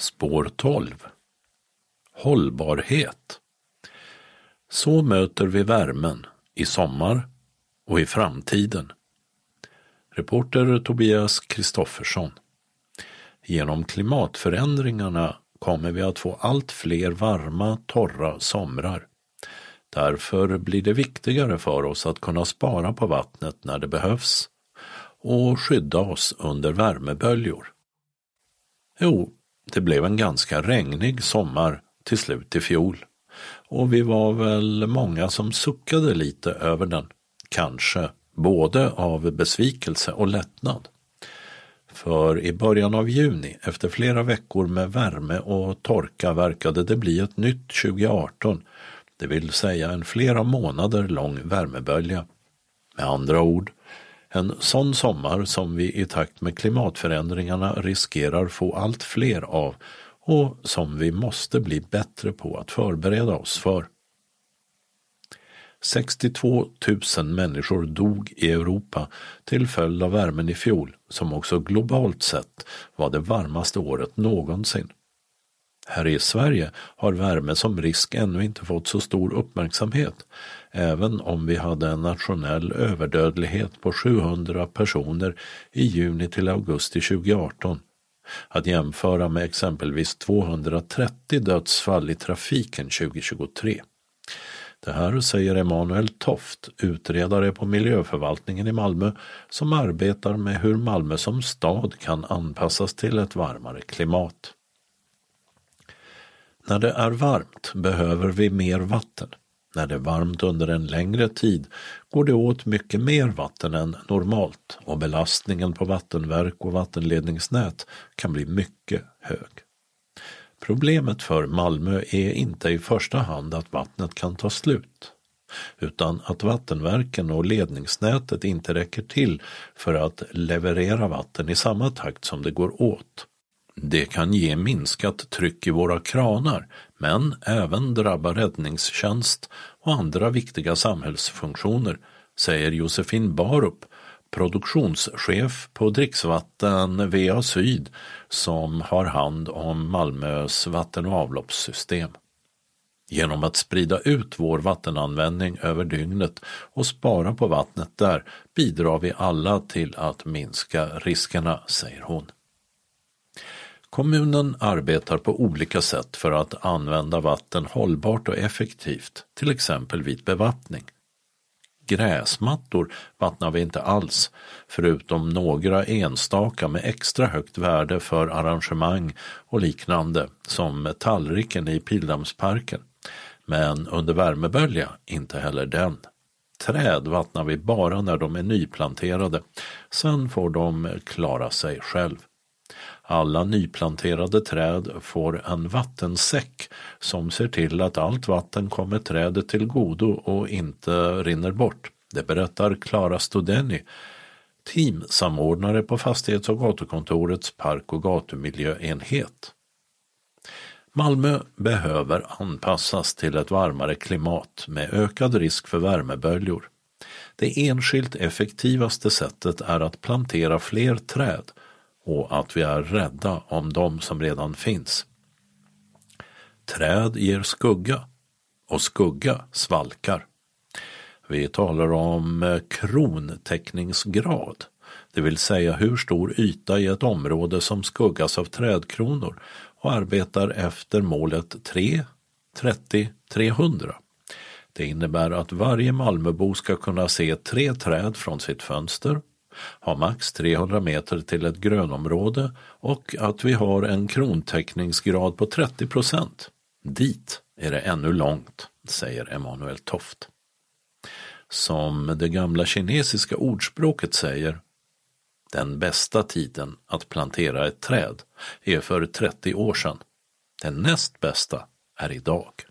Spår 12. Hållbarhet. Så möter vi värmen i sommar och i framtiden. Reporter Tobias Kristoffersson. Genom klimatförändringarna kommer vi att få allt fler varma, torra somrar. Därför blir det viktigare för oss att kunna spara på vattnet när det behövs och skydda oss under värmeböljor. Jo, det blev en ganska regnig sommar till slut i fjol och vi var väl många som suckade lite över den, kanske både av besvikelse och lättnad. För i början av juni, efter flera veckor med värme och torka, verkade det bli ett nytt 2018, det vill säga en flera månader lång värmebölja. Med andra ord, en sån sommar som vi i takt med klimatförändringarna riskerar få allt fler av och som vi måste bli bättre på att förbereda oss för. 62 000 människor dog i Europa till följd av värmen i fjol, som också globalt sett var det varmaste året någonsin. Här i Sverige har värme som risk ännu inte fått så stor uppmärksamhet, även om vi hade en nationell överdödlighet på 700 personer i juni till augusti 2018. Att jämföra med exempelvis 230 dödsfall i trafiken 2023. Det här säger Emanuel Toft, utredare på miljöförvaltningen i Malmö, som arbetar med hur Malmö som stad kan anpassas till ett varmare klimat. När det är varmt behöver vi mer vatten. När det är varmt under en längre tid går det åt mycket mer vatten än normalt och belastningen på vattenverk och vattenledningsnät kan bli mycket hög. Problemet för Malmö är inte i första hand att vattnet kan ta slut, utan att vattenverken och ledningsnätet inte räcker till för att leverera vatten i samma takt som det går åt. Det kan ge minskat tryck i våra kranar, men även drabba räddningstjänst och andra viktiga samhällsfunktioner, säger Josefin Barup, produktionschef på dricksvatten VA Syd, som har hand om Malmös vatten- och avloppssystem. Genom att sprida ut vår vattenanvändning över dygnet och spara på vattnet där bidrar vi alla till att minska riskerna, säger hon. Kommunen arbetar på olika sätt för att använda vatten hållbart och effektivt, till exempel vid bevattning. Gräsmattor vattnar vi inte alls, förutom några enstaka med extra högt värde för arrangemang och liknande, som tallriken i Pildammsparken. Men under värmebölja inte heller den. Träd vattnar vi bara när de är nyplanterade, sen får de klara sig själv. Alla nyplanterade träd får en vattensäck som ser till att allt vatten kommer trädet till godo och inte rinner bort. Det berättar Clara Studeni, teamsamordnare på Fastighets- och gatukontorets park- och gatumiljöenhet. Malmö behöver anpassas till ett varmare klimat med ökad risk för värmeböljor. Det enskilt effektivaste sättet är att plantera fler träd och att vi är rädda om de som redan finns. Träd ger skugga och skugga svalkar. Vi talar om krontäckningsgrad, det vill säga hur stor yta i ett område som skuggas av trädkronor, och arbetar efter målet 3, 30, 300. Det innebär att varje Malmöbo ska kunna se 3 träd från sitt fönster, ha max 300 meter till ett grönområde och att vi har en krontäckningsgrad på 30%. Dit är det ännu långt, säger Emanuel Toft. Som det gamla kinesiska ordspråket säger, den bästa tiden att plantera ett träd är för 30 år sedan. Den näst bästa är idag.